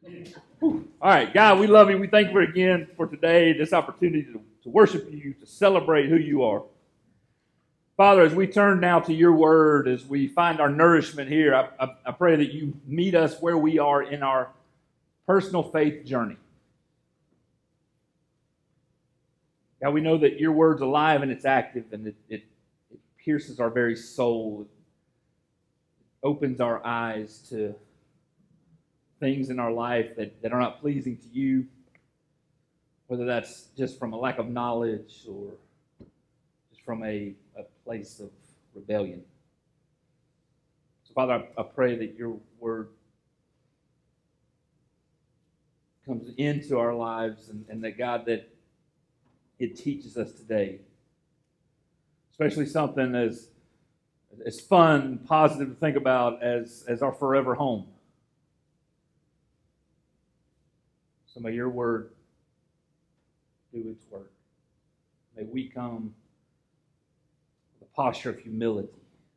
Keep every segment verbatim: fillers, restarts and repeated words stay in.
Whew. All right, God, we love you. We thank you again for today, this opportunity to, to worship you, to celebrate who you are. Father, as we turn now to your word, as we find our nourishment here, I, I, I pray that you meet us where we are in our personal faith journey. God, we know that your word's alive and it's active, and it, it, it pierces our very soul. It opens our eyes to things in our life that, that are not pleasing to you, whether that's just from a lack of knowledge or just from a, a place of rebellion. So, Father, I, I pray that your word comes into our lives, and, and that, God, that it teaches us today, especially something as, as fun and positive to think about as, as our forever home. So may your word do its work. May we come with a posture of humility,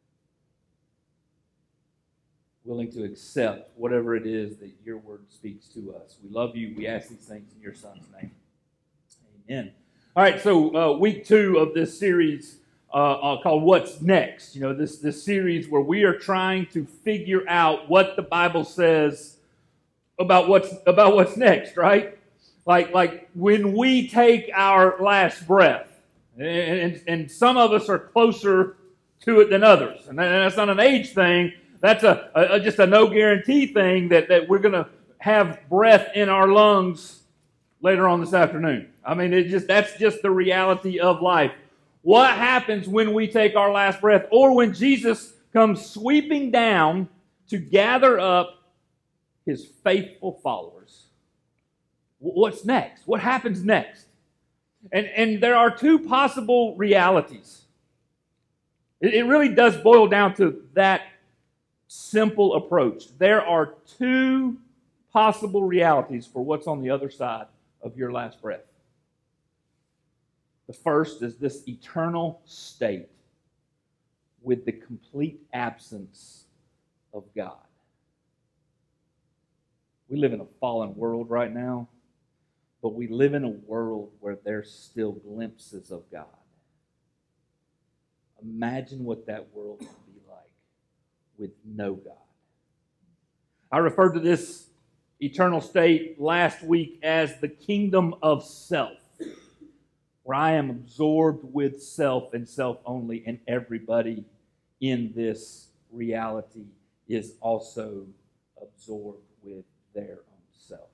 willing to accept whatever it is that your word speaks to us. We love you. We ask these things in your Son's name. Amen. All right, so uh, week two of this series uh, uh, called What's Next? You know, this, this series where we are trying to figure out what the Bible says about what's about what's next, right? Like like when we take our last breath, and, and, and some of us are closer to it than others, and that's not an age thing. That's a, a just a no guarantee thing that, that we're going to have breath in our lungs later on this afternoon. I mean, it just that's just the reality of life. What happens when we take our last breath, or when Jesus comes sweeping down to gather up his faithful followers? What's next? What happens next? And, and there are two possible realities. It, it really does boil down to that simple approach. There are two possible realities for what's on the other side of your last breath. The first is this eternal state with the complete absence of God. We live in a fallen world right now, but we live in a world where there's still glimpses of God. Imagine what that world would be like with no God. I referred to this eternal state last week as the kingdom of self, where I am absorbed with self and self only, and everybody in this reality is also absorbed with their own self.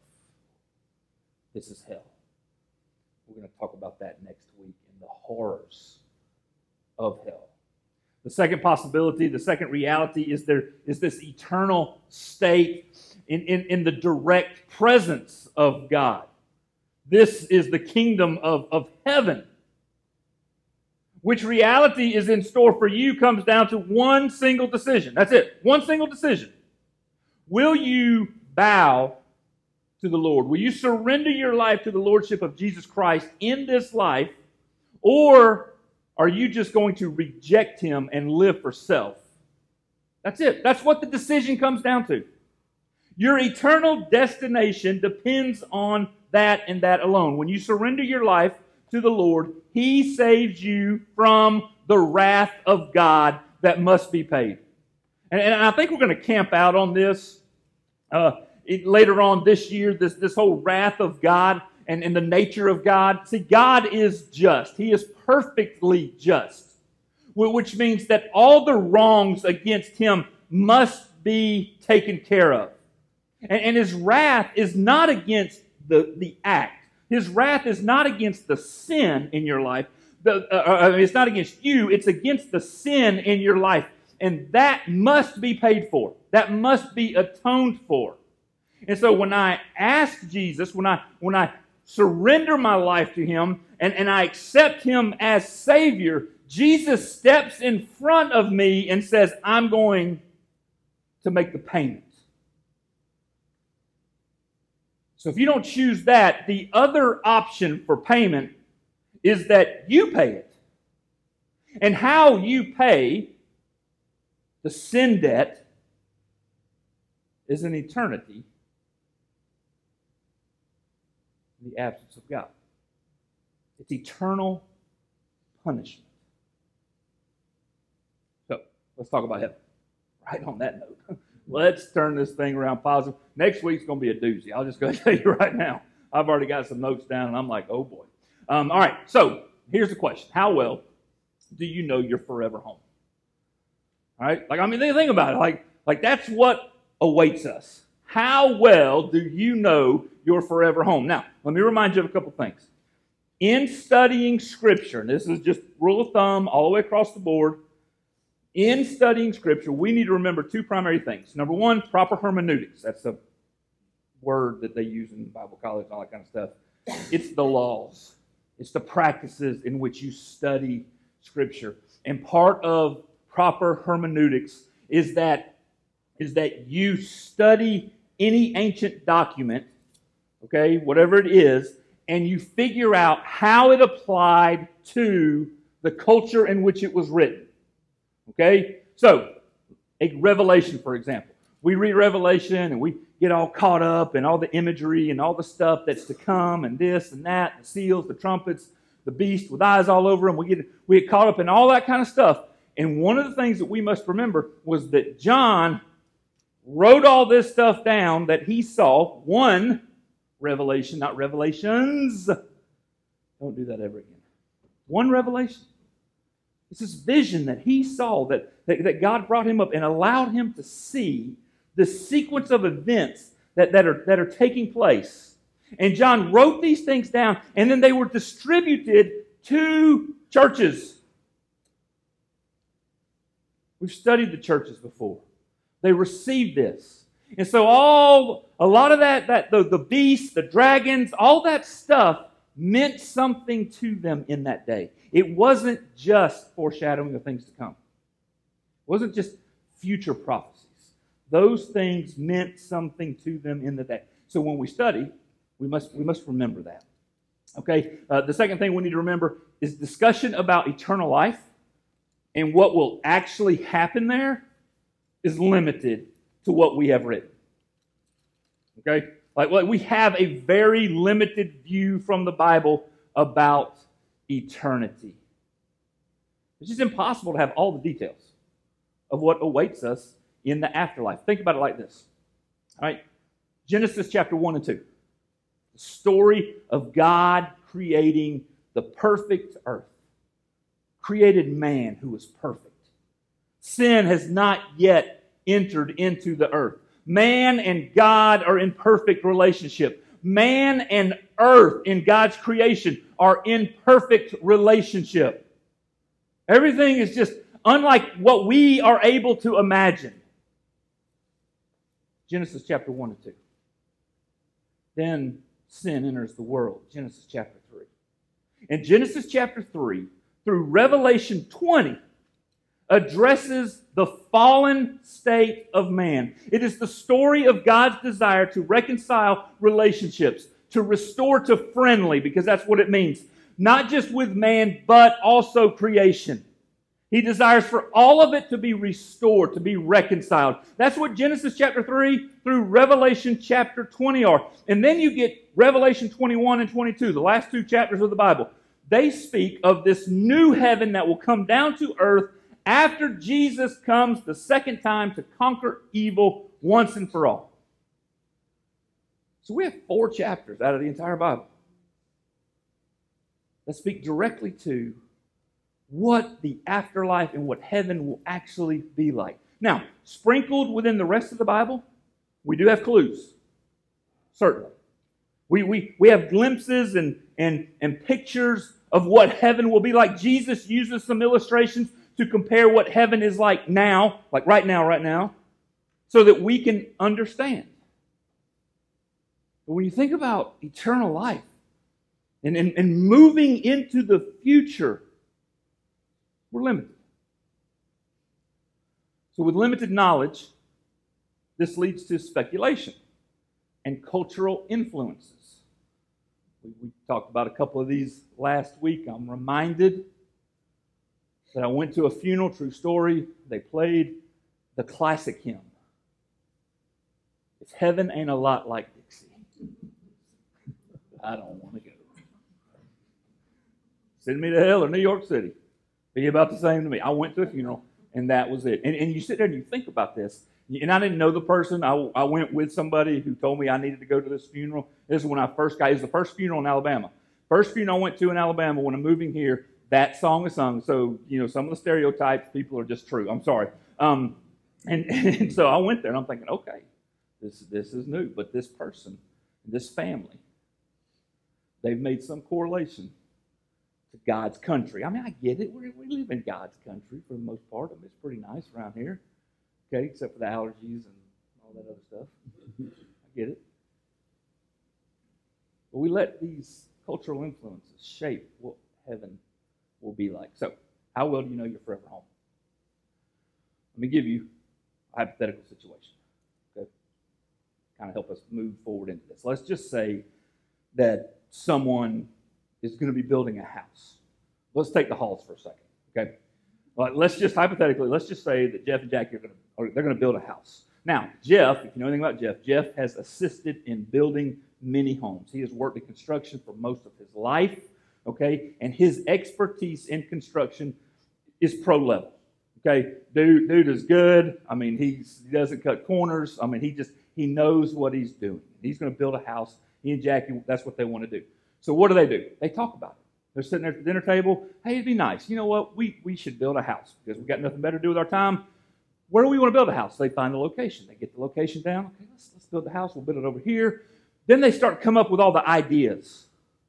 This is hell. We're going to talk about that next week in the horrors of hell. The second possibility, the second reality is there is this eternal state in, in, in the direct presence of God. This is the kingdom of, of heaven. Which reality is in store for you comes down to one single decision. That's it. One single decision. Will you bow to the Lord? Will you surrender your life to the Lordship of Jesus Christ in this life? Or are you just going to reject Him and live for self? That's it. That's what the decision comes down to. Your eternal destination depends on that and that alone. When you surrender your life to the Lord, He saves you from the wrath of God that must be paid. And, and I think we're going to camp out on this uh, it, later on this year, this, this whole wrath of God and, and the nature of God. See, God is just. He is perfectly just, which means that all the wrongs against Him must be taken care of. And, and His wrath is not against the, the act. His wrath is not against the sin in your life. The, uh, uh, it's not against you. It's against the sin in your life. And that must be paid for. That must be atoned for. And so when I ask Jesus, when I when I surrender my life to Him and, and I accept Him as Savior, Jesus steps in front of me and says, I'm going to make the payment. So if you don't choose that, the other option for payment is that you pay it. And how you pay the sin debt is an eternity in the absence of God. It's eternal punishment. So, let's talk about heaven. Right on that note, let's turn this thing around positive. Next week's going to be a doozy. I'll just go tell you right now. I've already got some notes down, and I'm like, oh boy. Um, all right, so here's the question. How well do you know your forever home? All right? Like, I mean, think about it. Like, like that's what awaits us. How well do you know your forever home? Now, let me remind you of a couple things. In studying Scripture, and this is just rule of thumb all the way across the board, in studying Scripture, we need to remember two primary things. Number one, proper hermeneutics. That's a word that they use in Bible college and all that kind of stuff. It's the laws. It's the practices in which you study Scripture. And part of proper hermeneutics is that, is that you study any ancient document, okay, whatever it is, and you figure out how it applied to the culture in which it was written. Okay? So, a Revelation, for example. We read Revelation and we get all caught up in all the imagery and all the stuff that's to come and this and that, the seals, the trumpets, the beast with eyes all over them. We get, we get caught up in all that kind of stuff. And one of the things that we must remember was that John wrote all this stuff down that he saw. One revelation, not revelations. Don't do that ever again. One revelation. It's this vision that he saw, that, that, that God brought him up and allowed him to see the sequence of events that, that, are, that are taking place. And John wrote these things down, and then they were distributed to churches. We've studied the churches before. They received this. And so all, a lot of that, that the, the beasts, the dragons, all that stuff meant something to them in that day. It wasn't just foreshadowing of things to come. It wasn't just future prophecies. Those things meant something to them in the day. So when we study, we must, we must remember that. Okay? Uh, the second thing we need to remember is discussion about eternal life and what will actually happen there is limited to what we have written. Okay? Like, like we have a very limited view from the Bible about eternity. It's just impossible to have all the details of what awaits us in the afterlife. Think about it like this. All right? Genesis chapter one and two. The story of God creating the perfect earth. Created man who was perfect. Sin has not yet entered into the earth. Man and God are in perfect relationship. Man and earth in God's creation are in perfect relationship. Everything is just unlike what we are able to imagine. Genesis chapter one and two. Then sin enters the world. Genesis chapter three. In Genesis chapter three, through Revelation twenty, addresses the fallen state of man. It is the story of God's desire to reconcile relationships, to restore to friendly, because that's what it means. Not just with man, but also creation. He desires for all of it to be restored, to be reconciled. That's what Genesis chapter three through Revelation chapter twenty are. And then you get Revelation twenty-one and twenty-two, the last two chapters of the Bible. They speak of this new heaven that will come down to earth after Jesus comes the second time to conquer evil once and for all. So we have four chapters out of the entire Bible that speak directly to what the afterlife and what heaven will actually be like. Now, sprinkled within the rest of the Bible, we do have clues. Certainly. We, we, we have glimpses and, and, and pictures of what heaven will be like. Jesus uses some illustrations to compare what heaven is like now, like right now, right now, so that we can understand. But when you think about eternal life and, and, and moving into the future, we're limited. So with limited knowledge, this leads to speculation and cultural influences. We, we talked about a couple of these last week. I'm reminded that I went to a funeral, true story. They played the classic hymn. If heaven ain't a lot like Dixie. I don't want to go. Send me to hell or New York City. Be about the same to me. I went to a funeral, and that was it. And, and you sit there and you think about this. And I didn't know the person. I, I went with somebody who told me I needed to go to this funeral. This is when I first got, it was the first funeral in Alabama. First funeral I went to in Alabama when I'm moving here, that song is sung. So, you know, some of the stereotypes, people are just true. I'm sorry. Um, and, and so I went there, and I'm thinking, okay, this, this is new. But this person, this family, they've made some correlation to God's country. I mean, I get it. We, we live in God's country for the most part. I mean, it's pretty nice around here. Okay, except for the allergies and all that other stuff. I get it. But we let these cultural influences shape what heaven will be like. So, how well do you know you're forever home? Let me give you a hypothetical situation. Okay, kind of help us move forward into this. Let's just say that someone is going to be building a house. Let's take the Halls for a second. Okay, well, let's just hypothetically, let's just say that Jeff and Jackie are going to, or they're going to build a house. Now, Jeff, if you know anything about Jeff, Jeff has assisted in building many homes. He has worked in construction for most of his life, okay? And his expertise in construction is pro level, okay? Dude, dude is good. I mean, he's, he doesn't cut corners. I mean, he just, he knows what he's doing. He's going to build a house. He and Jackie, that's what they want to do. So what do they do? They talk about it. They're sitting there at the dinner table. Hey, it'd be nice. You know what? We, we should build a house because we've got nothing better to do with our time. Where do we want to build a house? They find the location. They get the location down. Okay, let's, let's build the house. We'll build it over here. Then they start to come up with all the ideas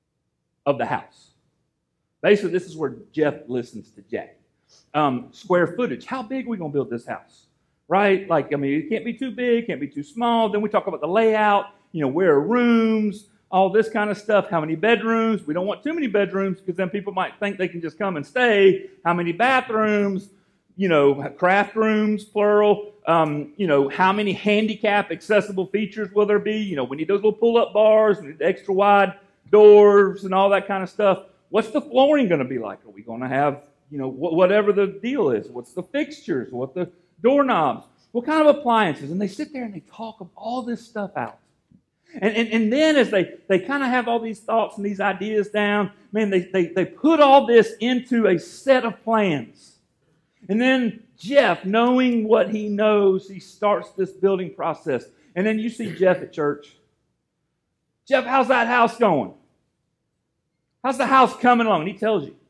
of the house. Basically, this is where Jeff listens to Jackie. Um, square footage. How big are we going to build this house? Right? Like, I mean, it can't be too big, can't be too small. Then we talk about the layout. You know, where are rooms? All this kind of stuff. How many bedrooms? We don't want too many bedrooms because then people might think they can just come and stay. How many bathrooms? You know, craft rooms, plural. Um, you know, how many handicap accessible features will there be? You know, we need those little pull-up bars, we need extra wide doors and all that kind of stuff. What's the flooring going to be like? Are we going to have, you know, wh- whatever the deal is? What's the fixtures? What the doorknobs? What kind of appliances? And they sit there and they talk of all this stuff out. And, and, and then as they, they kind of have all these thoughts and these ideas down, man, they, they, they put all this into a set of plans. And then Jeff, knowing what he knows, he starts this building process. And then you see Jeff at church. Jeff, how's that house going? How's the house coming along? And he tells you.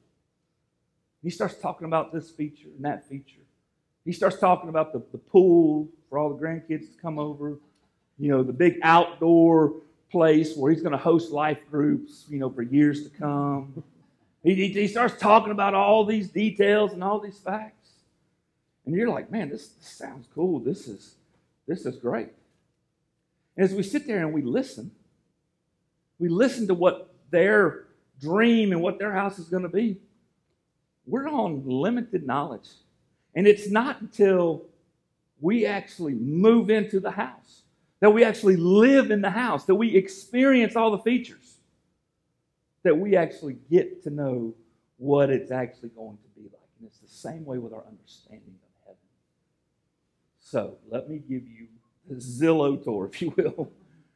He starts talking about this feature and that feature. He starts talking about the, the pool for all the grandkids to come over. You know, the big outdoor place where he's going to host life groups, you know, for years to come. He, he, he starts talking about all these details and all these facts. And you're like, man, this, this sounds cool. This is, this is great. And as we sit there and we listen, we listen to what their dream and what their house is going to be, we're on limited knowledge. And it's not until we actually move into the house, that we actually live in the house, that we experience all the features, that we actually get to know what it's actually going to be like. And it's the same way with our understanding of heaven. So let me give you the Zillow tour, if you will.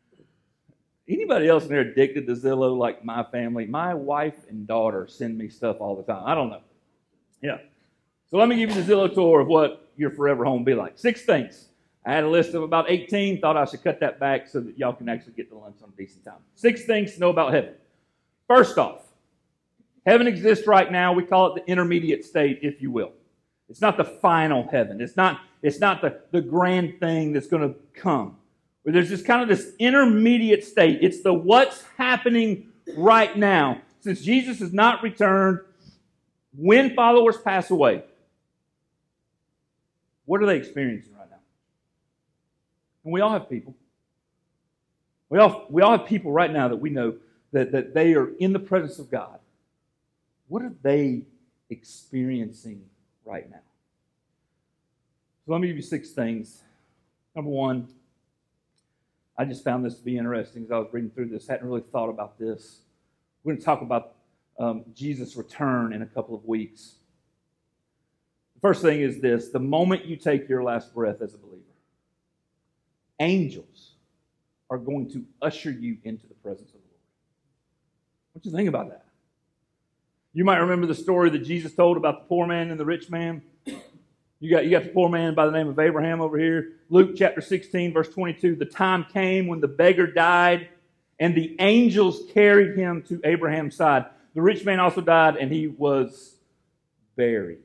Anybody else in there addicted to Zillow like my family? My wife and daughter send me stuff all the time. I don't know. Yeah. So let me give you the Zillow tour of what your forever home will be like. Six things. I had a list of about eighteen. Thought I should cut that back so that y'all can actually get to lunch on a decent time. Six things to know about heaven. First off, heaven exists right now. We call it the intermediate state, if you will. It's not the final heaven. It's not, it's not the, the grand thing that's going to come. But there's just kind of this intermediate state. It's the what's happening right now. Since Jesus has not returned, when followers pass away, what are they experiencing right now? And we all have people. We all, we all have people right now that we know that, that they are in the presence of God. What are they experiencing right now? So let me give you six things. Number one, I just found this to be interesting as I was reading through this. I hadn't really thought about this. We're going to talk about um, Jesus' return in a couple of weeks. The first thing is this: the moment you take your last breath as a believer, angels are going to usher you into the presence of the Lord. What do you think about that? You might remember the story that Jesus told about the poor man and the rich man. You got, you got the poor man by the name of Abraham over here. Luke chapter sixteen, verse twenty-two. The time came when the beggar died, and the angels carried him to Abraham's side. The rich man also died, and he was buried.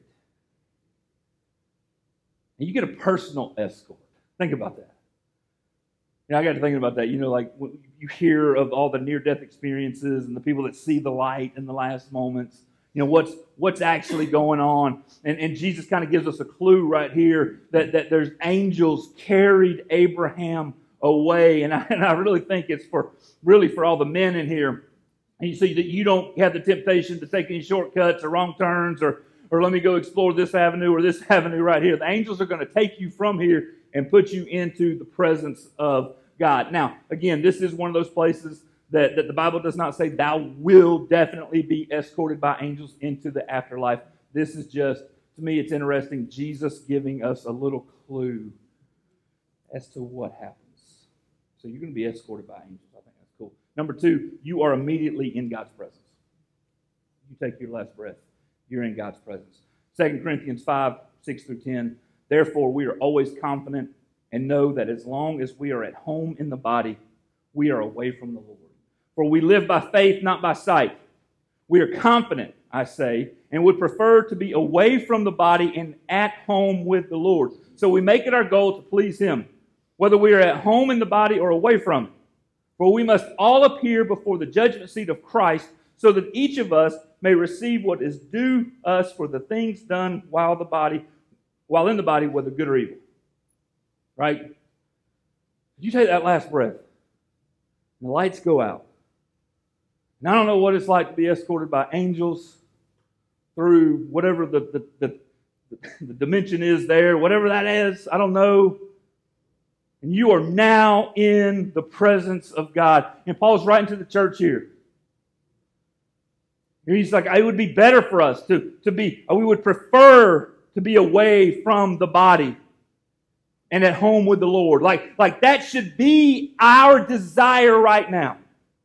And you get a personal escort. Think about that. You know, I got to thinking about that. You know, like when you hear of all the near-death experiences and the people that see the light in the last moments. You know, what's what's actually going on. And, and Jesus kind of gives us a clue right here that, that there's angels carried Abraham away. And I, and I really think it's for really for all the men in here. And you see that you don't have the temptation to take any shortcuts or wrong turns or, or let me go explore this avenue or this avenue right here. The angels are going to take you from here and put you into the presence of God. Now, again, this is one of those places That, that the Bible does not say thou will definitely be escorted by angels into the afterlife. This is just, to me, it's interesting, Jesus giving us a little clue as to what happens. So you're going to be escorted by angels. I think that's cool. Number two, you are immediately in God's presence. You take your last breath, you're in God's presence. Second Corinthians five, six through ten. Therefore, we are always confident and know that as long as we are at home in the body, we are away from the Lord. For we live by faith, not by sight. We are confident, I say, and would prefer to be away from the body and at home with the Lord. So we make it our goal to please Him, whether we are at home in the body or away from it. For we must all appear before the judgment seat of Christ, so that each of us may receive what is due us for the things done while the body, while in the body, whether good or evil. Right? You take that last breath, and the lights go out. And I don't know what it's like to be escorted by angels through whatever the, the, the, the dimension is there, whatever that is, I don't know. And you are now in the presence of God. And Paul's writing to the church here. He's like, it would be better for us to, to be, we would prefer to be away from the body and at home with the Lord. Like, like that should be our desire right now.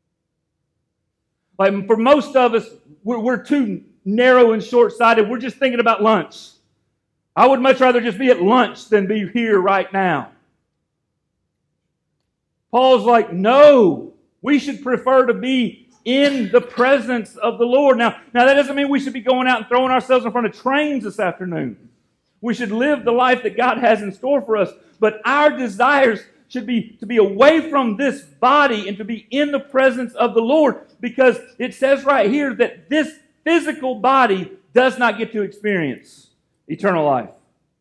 Like for most of us, we're, we're too narrow and short-sighted. We're just thinking about lunch. I would much rather just be at lunch than be here right now. Paul's like, no, we should prefer to be in the presence of the Lord. Now, now that doesn't mean we should be going out and throwing ourselves in front of trains this afternoon. We should live the life that God has in store for us. But our desires should be to be away from this body and to be in the presence of the Lord, because it says right here that this physical body does not get to experience eternal life.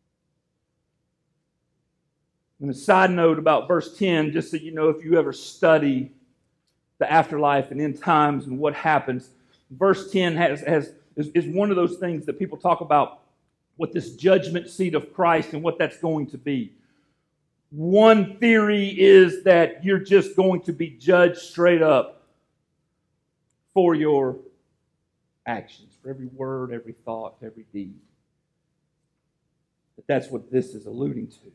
And a side note about verse ten, just so you know, if you ever study the afterlife and end times and what happens, verse ten has, has is, is one of those things that people talk about, what this judgment seat of Christ and what that's going to be. One theory is that you're just going to be judged straight up for your actions, for every word, every thought, every deed. But that's what this is alluding to.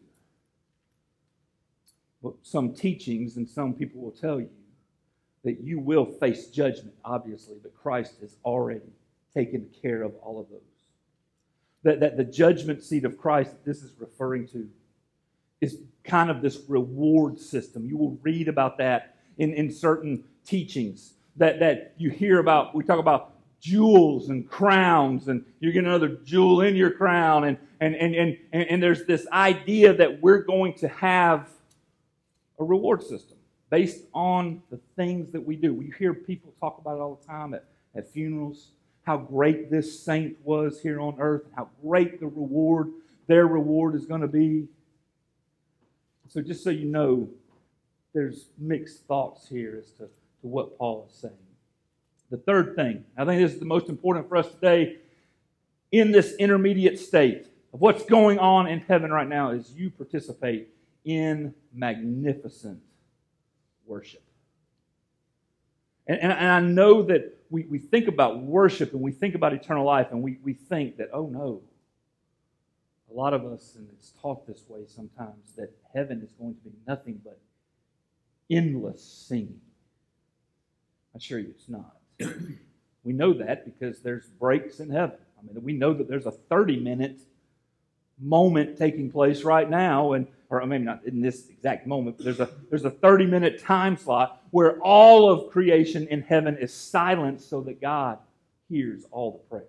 But some teachings and some people will tell you that you will face judgment, obviously, but Christ has already taken care of all of those. That, that the judgment seat of Christ that this is referring to is kind of this reward system. You will read about that in, in certain teachings that, that you hear about. We talk about jewels and crowns, and you get another jewel in your crown, and, and, and, and, and there's this idea that we're going to have a reward system based on the things that we do. We hear people talk about it all the time at, at funerals, how great this saint was here on earth, how great the reward, their reward is going to be. So just so you know, there's mixed thoughts here as to, to what Paul is saying. The third thing, I think this is the most important for us today, in this intermediate state of what's going on in heaven right now, is you participate in magnificent worship. And, and, and I know that we, we think about worship and we think about eternal life, and we, we think that, oh no, a lot of us, and it's taught this way sometimes, that heaven is going to be nothing but endless singing. I assure you it's not. We know that because there's breaks in heaven. I mean, we know that there's a thirty-minute moment taking place right now, and or maybe not in this exact moment, but there's a there's a thirty-minute time slot where all of creation in heaven is silent so that God hears all the prayers.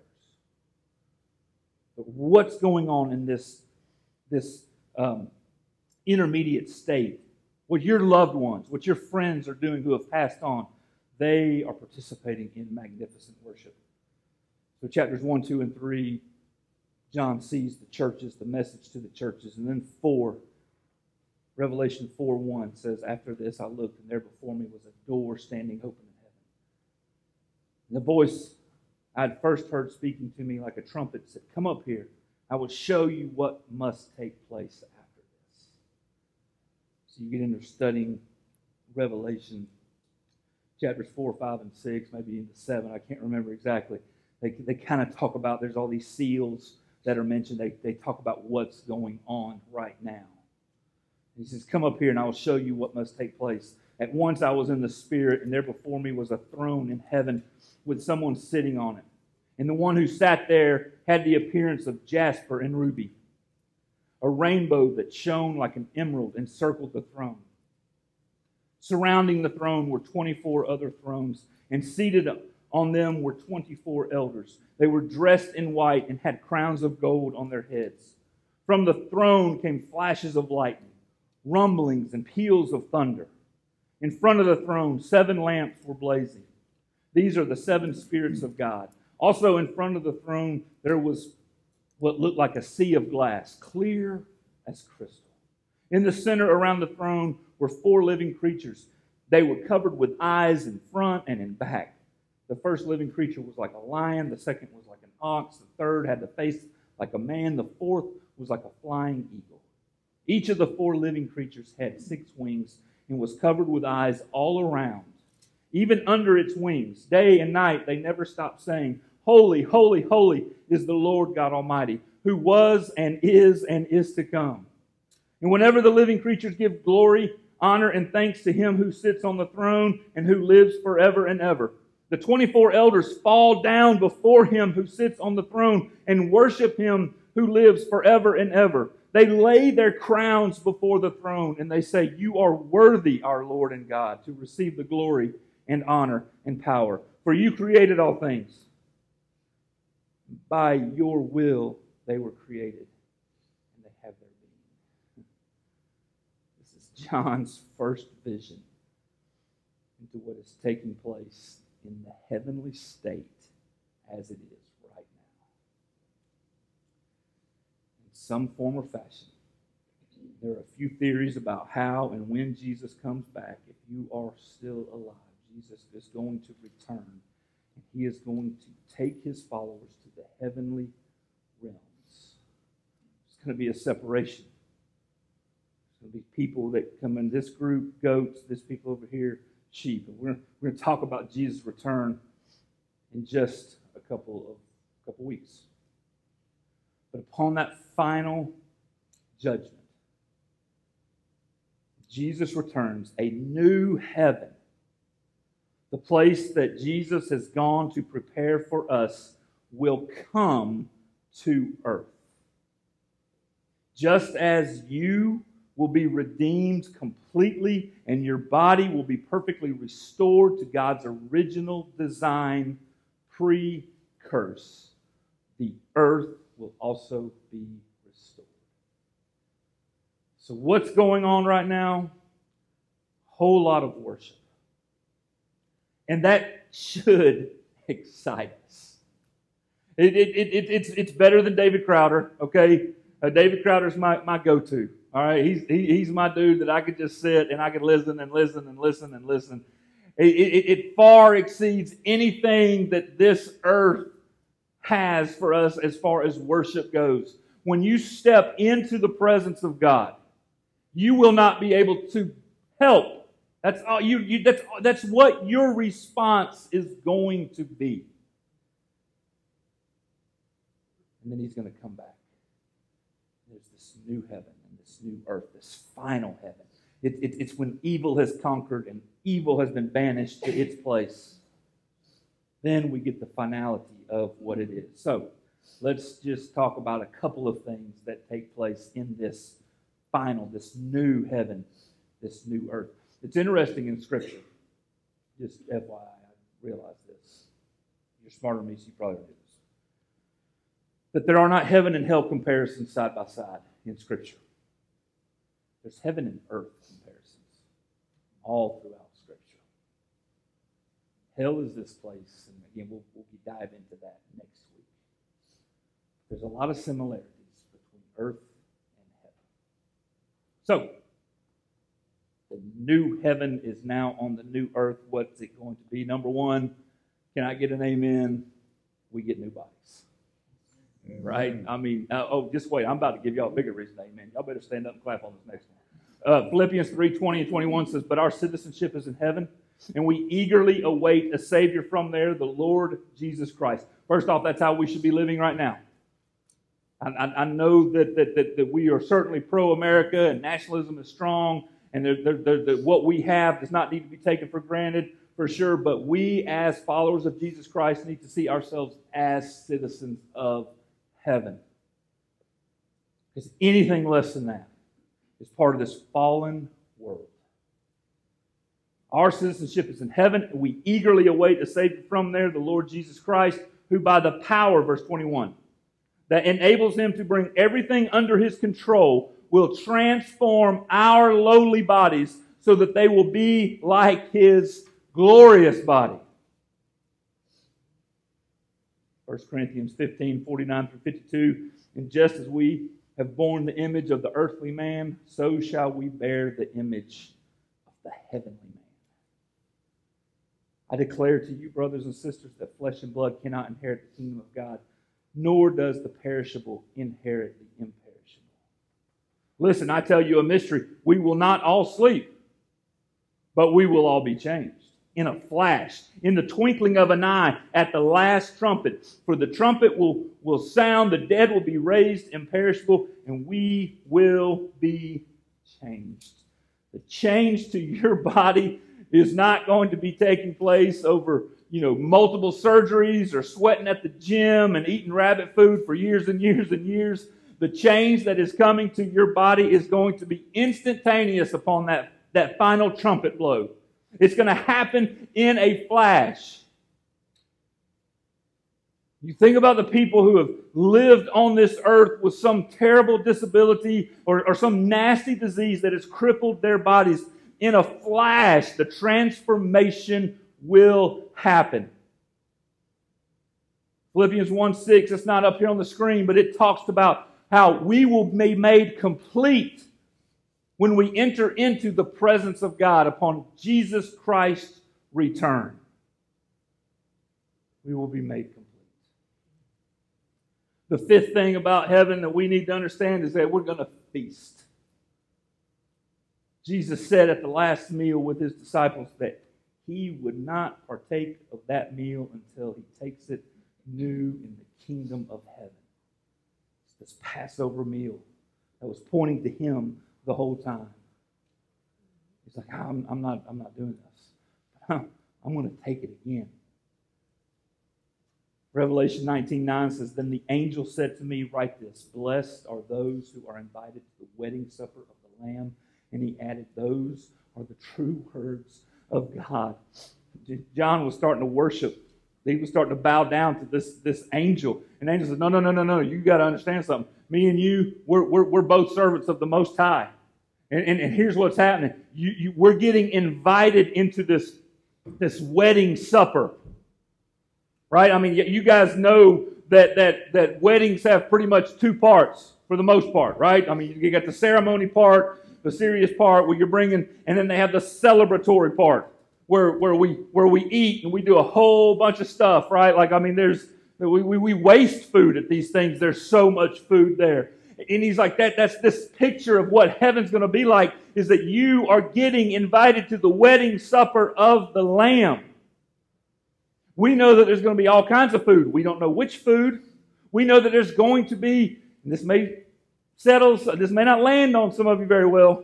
But what's going on in this, this um, intermediate state? What your loved ones, what your friends are doing who have passed on, they are participating in magnificent worship. So chapters one, two, and three, John sees the churches, the message to the churches. And then four, Revelation four one says, after this I looked, and there before me was a door standing open in heaven. And the voice I had first heard speaking to me like a trumpet said, come up here. I will show you what must take place after this. So you get into studying Revelation chapters four, five, and six, maybe into seven. I can't remember exactly. They, they kind of talk about, there's all these seals that are mentioned. They, they talk about what's going on right now. He says, come up here and I will show you what must take place. At once I was in the Spirit, and there before me was a throne in heaven with someone sitting on it. And the one who sat there had the appearance of jasper and ruby. A rainbow that shone like an emerald encircled the throne. Surrounding the throne were twenty-four other thrones, and seated on them were twenty-four elders. They were dressed in white and had crowns of gold on their heads. From the throne came flashes of lightning, rumblings and peals of thunder. In front of the throne, seven lamps were blazing. These are the seven spirits of God. Also in front of the throne, there was what looked like a sea of glass, clear as crystal. In the center around the throne were four living creatures. They were covered with eyes in front and in back. The first living creature was like a lion. The second was like an ox. The third had the face like a man. The fourth was like a flying eagle. Each of the four living creatures had six wings and was covered with eyes all around, even under its wings. Day and night they never stopped saying, holy, holy, holy is the Lord God Almighty, who was and is and is to come. And whenever the living creatures give glory, honor, and thanks to Him who sits on the throne and who lives forever and ever, the twenty-four elders fall down before Him who sits on the throne and worship Him who lives forever and ever. They lay their crowns before the throne and they say, you are worthy, our Lord and God, to receive the glory and honor and power. For you created all things. By your will they were created, and they have their being. This is John's first vision into what is taking place in the heavenly state as it is right now. In some form or fashion, there are a few theories about how and when Jesus comes back. If you are still alive, Jesus is going to return, and He is going to take His followers to the heavenly realms. There's going to be a separation. There's going to be people that come in this group, goats, this people over here, sheep. And we're, we're going to talk about Jesus' return in just a couple of couple weeks. But upon that final judgment, Jesus returns, a new heaven. The place that Jesus has gone to prepare for us will come to earth. Just as you will be redeemed completely and your body will be perfectly restored to God's original design pre-curse, the earth will also be restored. So what's going on right now? A whole lot of worship. And that should excite us. It, it, it, it, it's, it's better than David Crowder, okay? Uh, David Crowder's my, my go-to, all right? He's, he, he's my dude that I could just sit and I could listen and listen and listen and listen. It, it, it far exceeds anything that this earth has for us as far as worship goes. When you step into the presence of God, you will not be able to help. That's all you, you that's that's what your response is going to be. And then He's going to come back. There's this new heaven and this new earth, this final heaven. It, it, it's when evil has conquered and evil has been banished to its place. then we get the finality of what it is. So let's just talk about a couple of things that take place in this final, this new heaven, this new earth. It's interesting in Scripture. Just F Y I, I realize this. You're smarter than me, so you probably don't do this. That there are not heaven and hell comparisons side by side in Scripture. There's heaven and earth comparisons all throughout Scripture. Hell is this place, and again, we'll, we'll dive into that next week. There's a lot of similarities between earth and heaven. So, the new heaven is now on the new earth. What's it going to be? Number one, can I get an amen? We get new bodies. Amen. Right? I mean, uh, oh, just wait. I'm about to give y'all a bigger reason, amen. Y'all better stand up and clap on this next one. Uh, Philippians three twenty and twenty-one says, but our citizenship is in heaven, and we eagerly await a Savior from there, the Lord Jesus Christ. First off, that's how we should be living right now. I, I, I know that, that, that, that we are certainly pro-America, and nationalism is strong, and they're, they're, they're, what we have does not need to be taken for granted, for sure, but we as followers of Jesus Christ need to see ourselves as citizens of heaven. Because anything less than that is part of this fallen world. Our citizenship is in heaven, and we eagerly await a Savior from there, the Lord Jesus Christ, who by the power, verse twenty-one, that enables Him to bring everything under His control, will transform our lowly bodies so that they will be like His glorious body. First Corinthians fifteen, forty-nine through fifty-two, and just as we have borne the image of the earthly man, so shall we bear the image of the heavenly man. I declare to you, brothers and sisters, that flesh and blood cannot inherit the kingdom of God, nor does the perishable inherit the imperishable. Listen, I tell you a mystery. We will not all sleep, but we will all be changed. In a flash, in the twinkling of an eye, at the last trumpet. For the trumpet will, will sound, the dead will be raised imperishable, and we will be changed. The change to your body is not going to be taking place over, you know, multiple surgeries or sweating at the gym and eating rabbit food for years and years and years. The change that is coming to your body is going to be instantaneous upon that, that final trumpet blow. It's going to happen in a flash. You think about the people who have lived on this earth with some terrible disability or, or some nasty disease that has crippled their bodies. In a flash, the transformation will happen. Philippians one six, it's not up here on the screen, but it talks about how we will be made complete when we enter into the presence of God upon Jesus Christ's return. We will be made complete. The fifth thing about heaven that we need to understand is that we're going to feast. Jesus said at the last meal with His disciples that He would not partake of that meal until He takes it new in the kingdom of heaven. It's this Passover meal that was pointing to Him the whole time. He's like, I'm, I'm not, I'm not doing this. I'm, I'm going to take it again. Revelation nineteen nine says, then the angel said to me, write this, blessed are those who are invited to the wedding supper of the Lamb. And he added, those are the true words of God. John was starting to worship. He was starting to bow down to this, this angel. And the angel said, no, no, no, no, no. You got to understand something. Me and you, we're, we're, we're both servants of the Most High. And, and, and here's what's happening. You, you, we're getting invited into this, this wedding supper. Right? I mean, you guys know that, that, that weddings have pretty much two parts for the most part, right? I mean, you got the ceremony part, the serious part where you're bringing, and then they have the celebratory part where, where we where we eat and we do a whole bunch of stuff, right? Like, I mean, there's we, we, we waste food at these things. There's so much food there. And he's like, that. that's this picture of what heaven's going to be like, is that you are getting invited to the wedding supper of the Lamb. We know that there's going to be all kinds of food. We don't know which food. We know that there's going to be, and this may settle, this may not land on some of you very well.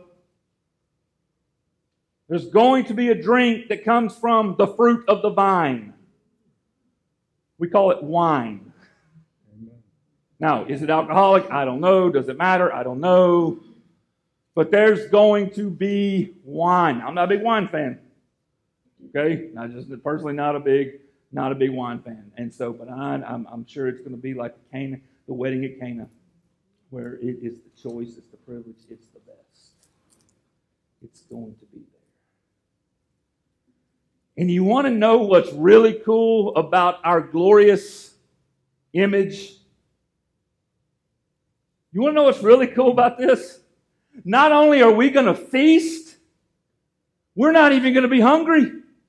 There's going to be a drink that comes from the fruit of the vine. We call it wine. Now, is it alcoholic? I don't know. Does it matter? I don't know. But there's going to be wine. I'm not a big wine fan. Okay? Not just personally not a big, not a big wine fan. And so, but I, I'm, I'm sure it's going to be like Cana, the wedding at Cana, where it is the choice, it's the privilege, it's the best. It's going to be there. And you want to know what's really cool about our glorious image? You want to know what's really cool about this? Not only are we going to feast, we're not even going to be hungry.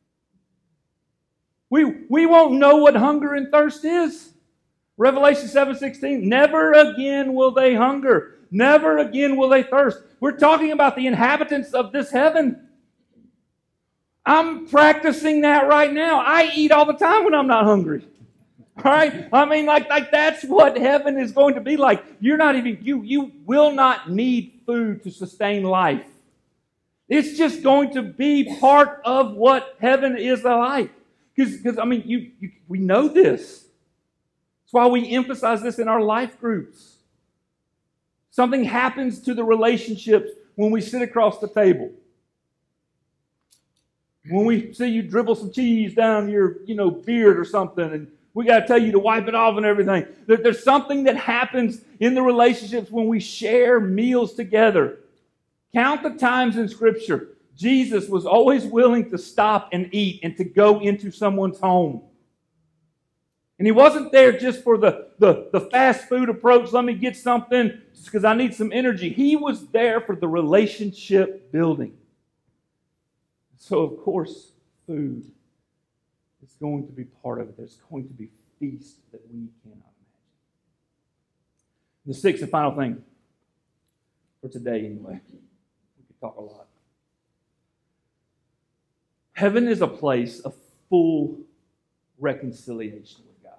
We, we won't know what hunger and thirst is. Revelation seven sixteen, never again will they hunger. Never again will they thirst. We're talking about the inhabitants of this heaven. I'm practicing that right now. I eat all the time when I'm not hungry. All right? I mean, like, like that's what heaven is going to be like. You're not even, you, you will not need food to sustain life. It's just going to be part of what heaven is like. Because, I mean, you, you, we know this. That's why we emphasize this in our life groups. Something happens to the relationships when we sit across the table. When we see you dribble some cheese down your, you know, beard or something, and we got to tell you to wipe it off and everything. There, there's something that happens in the relationships when we share meals together. Count the times in Scripture. Jesus was always willing to stop and eat and to go into someone's home. And he wasn't there just for the, the, the fast food approach, let me get something just because I need some energy. He was there for the relationship building. So, of course, food is going to be part of it. There's going to be feast that we cannot imagine. The sixth and final thing for today, anyway. We could talk a lot. Heaven is a place of full reconciliation with God.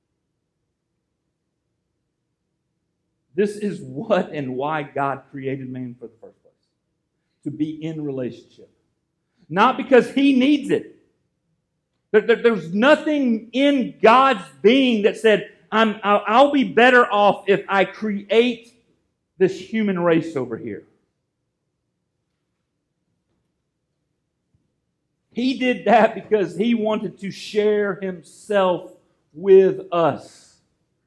This is what and why God created man for the first place. To be in relationship. Not because he needs it. There, there, there's nothing in God's being that said, I'm, I'll, I'll be better off if I create this human race over here. He did that because he wanted to share himself with us.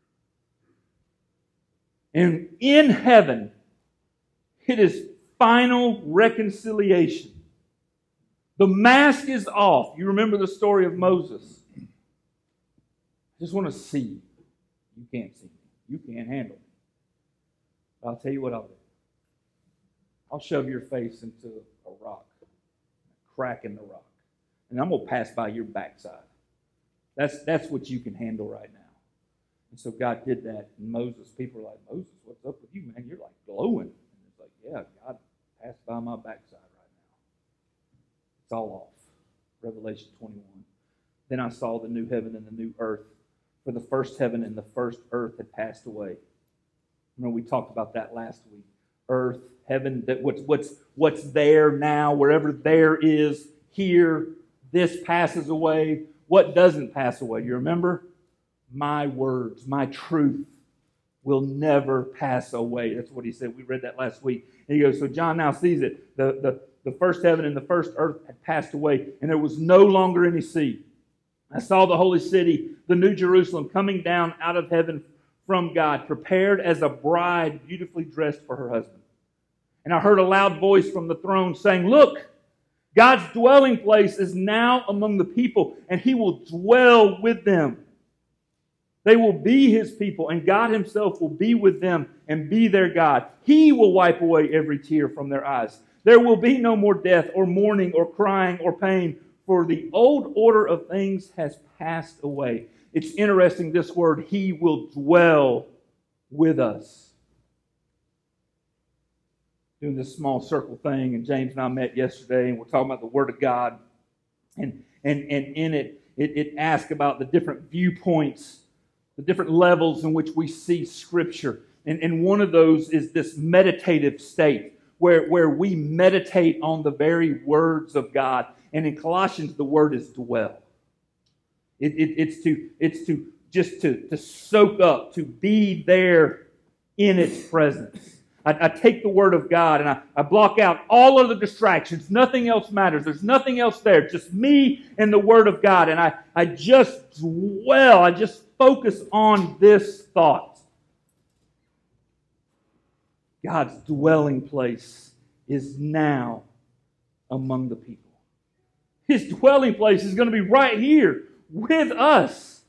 And in heaven, it is final reconciliation. The mask is off. You remember the story of Moses. I just want to see you. You can't see me. You can't handle me. But I'll tell you what I'll do. I'll shove your face into a rock, a crack in the rock, and I'm going to pass by your backside. That's, that's what you can handle right now. And so God did that. And Moses, people are like, Moses, what's up with you, man? You're like glowing. And it's like, yeah, God passed by my backside. It's all off. Revelation twenty-one. Then I saw the new heaven and the new earth. For the first heaven and the first earth had passed away. Remember, we talked about that last week. Earth, heaven, that what's what's what's there now, wherever there is, here, this passes away. What doesn't pass away? You remember? My words, my truth will never pass away. That's what he said. We read that last week. And he goes, so John now sees it. The the The first heaven and the first earth had passed away, and there was no longer any sea. I saw the holy city, the new Jerusalem, coming down out of heaven from God, prepared as a bride beautifully dressed for her husband. And I heard a loud voice from the throne saying, look, God's dwelling place is now among the people, and he will dwell with them. They will be his people, and God himself will be with them and be their God. He will wipe away every tear from their eyes. There will be no more death or mourning or crying or pain, for the old order of things has passed away. It's interesting, this word, he will dwell with us. Doing this small circle thing, and James and I met yesterday, and we're talking about the Word of God. And, and, and in it, it, it asks about the different viewpoints, the different levels in which we see Scripture. And, and one of those is this meditative state, where, where we meditate on the very words of God. And in Colossians, the word is dwell. It, it, it's, to, it's to just to, to soak up, to be there in its presence. I, I take the Word of God and I, I block out all of the distractions. Nothing else matters. There's nothing else there. Just me and the Word of God. And I, I just dwell, I just focus on this thought. God's dwelling place is now among the people. His dwelling place is going to be right here with us.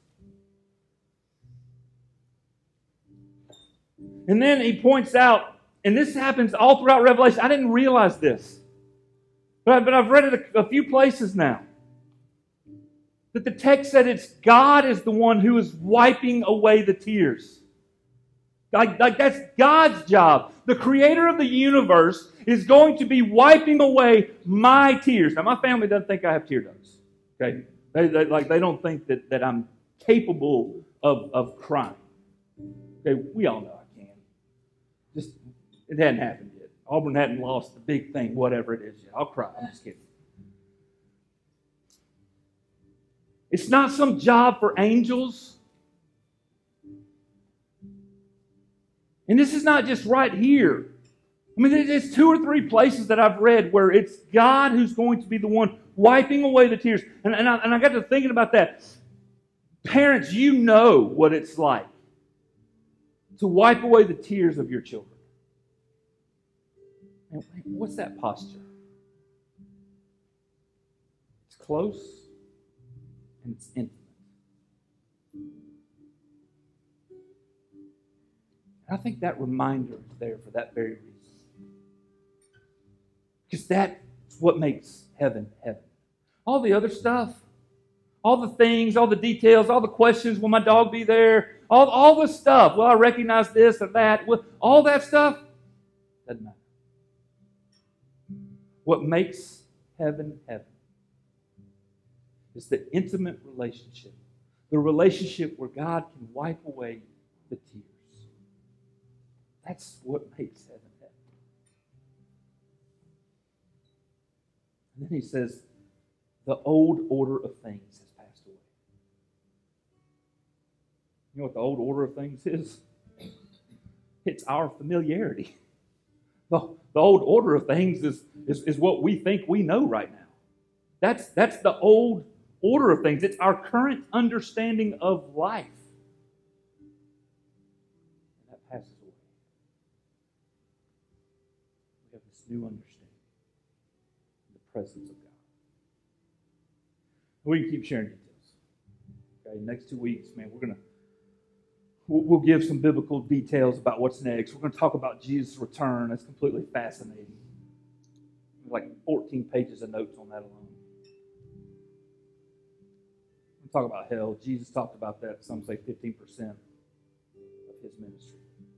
And then he points out, and this happens all throughout Revelation. I didn't realize this, but, I, but I've read it a, a few places now. That the text said it's God is the one who is wiping away the tears. Like, like that's God's job. The creator of the universe is going to be wiping away my tears. Now, my family doesn't think I have tear ducts. Okay? They, they, like, they don't think that, that I'm capable of, of crying. Okay? We all know I can. Just, it hadn't happened yet. Auburn hadn't lost the big thing, whatever it is yet. I'll cry. I'm just kidding. It's not some job for angels. And this is not just right here. I mean, there's two or three places that I've read where it's God who's going to be the one wiping away the tears. And, and, I, and I got to thinking about that. Parents, you know what it's like to wipe away the tears of your children. And what's that posture? It's close and it's intimate. I think that reminder is there for that very reason. Because that's what makes heaven heaven. All the other stuff, all the things, all the details, all the questions, will my dog be there? All, all the stuff, will I recognize this or that? Will, all that stuff, doesn't matter. What makes heaven heaven is the intimate relationship. The relationship where God can wipe away the tears. That's what makes heaven heaven. And then he says, the old order of things has passed away. You know what the old order of things is? It's our familiarity. The, the old order of things is, is, is what we think we know right now. That's, that's the old order of things. It's our current understanding of life. And that passes away. We have this new understanding of the presence of God. We can keep sharing details. Okay, next two weeks, man, we're going to we'll, we'll give some biblical details about what's next. We're going to talk about Jesus' return. That's completely fascinating. Like fourteen pages of notes on that alone. We'll talk about hell. Jesus talked about that. Some say fifteen percent of his ministry.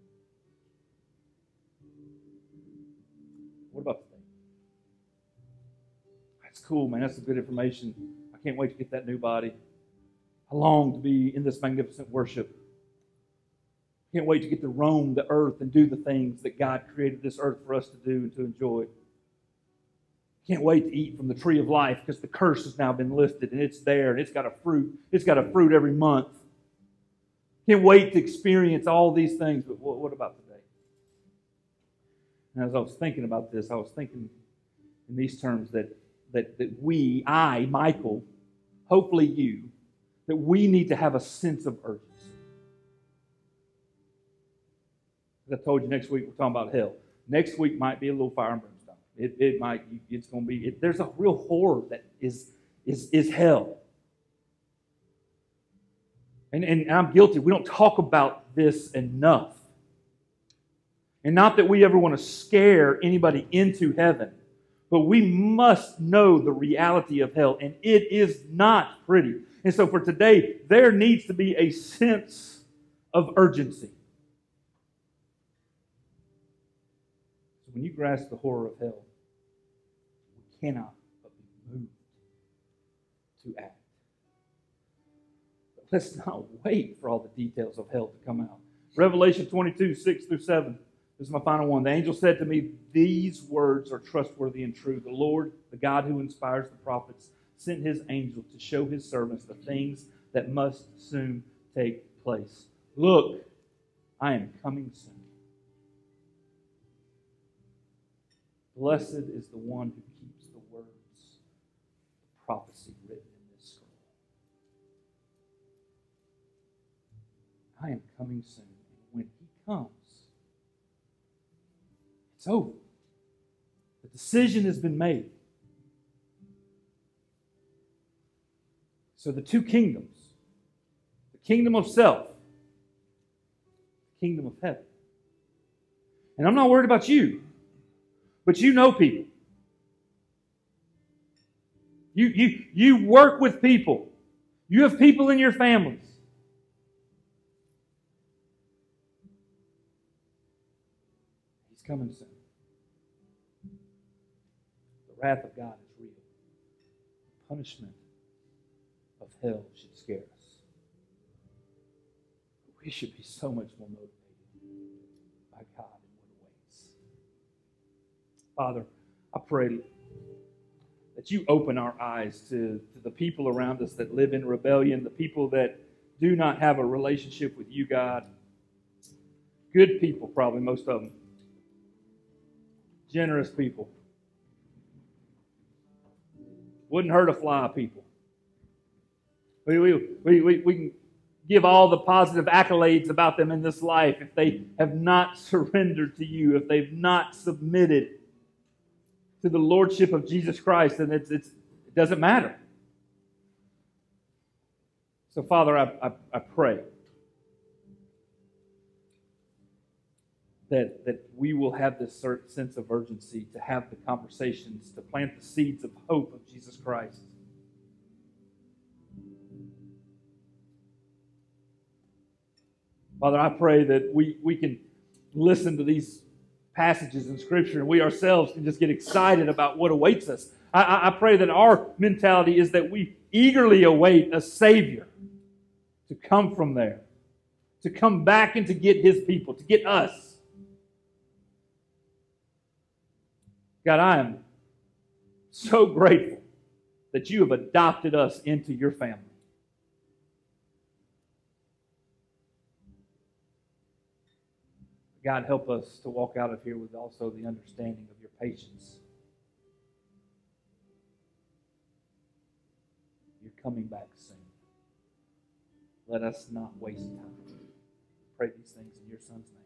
What about today? That's cool, man. That's some good information. I can't wait to get that new body. I long to be in this magnificent worship. Can't wait to get to roam the earth and do the things that God created this earth for us to do and to enjoy. Can't wait to eat from the tree of life because the curse has now been lifted and it's there and it's got a fruit. It's got a fruit every month. Can't wait to experience all these things. But what about today? And as I was thinking about this, I was thinking in these terms that that, that we, I, Michael, hopefully you, that we need to have a sense of urgency. As I told you, next week we're talking about hell. Next week might be a little fire and brimstone. It, it might, it's going to be, it, there's a real horror that is, is, is hell. And, and I'm guilty. We don't talk about this enough. And not that we ever want to scare anybody into heaven, but we must know the reality of hell, and it is not pretty. And so for today, there needs to be a sense of urgency. So when you grasp the horror of hell, we cannot but be moved to act. But let's not wait for all the details of hell to come out. Revelation twenty-two, six through seven. This is my final one. The angel said to me, these words are trustworthy and true. The Lord, the God who inspires the prophets, sent his angel to show his servants the things that must soon take place. Look, I am coming soon. Blessed is the one who keeps the words of prophecy written in this scroll. I am coming soon. And when he comes, it's over. The decision has been made. So the two kingdoms, the kingdom of self, the kingdom of heaven. And I'm not worried about you, but you know people. You, you, you work with people. You have people in your families. He's coming soon. The wrath of God is real. The punishment of hell should scare us. We should be so much more motivated by God and what awaits. Father, I pray that you open our eyes to, to the people around us that live in rebellion, the people that do not have a relationship with you, God. Good people, probably, most of them. Generous people. Wouldn't hurt a fly, people. We, we, we, we, we can give all the positive accolades about them in this life if they have not surrendered to you, if they've not submitted to the lordship of Jesus Christ, then it's, it's, it doesn't matter. So, Father, I, I, I pray that, that we will have this certain sense of urgency to have the conversations, to plant the seeds of hope of Jesus Christ. Father, I pray that we, we can listen to these passages in Scripture and we ourselves can just get excited about what awaits us. I, I pray that our mentality is that we eagerly await a Savior to come from there, to come back and to get His people, to get us. God, I am so grateful that you have adopted us into your family. God, help us to walk out of here with also the understanding of your patience. You're coming back soon. Let us not waste time. Pray these things in your Son's name.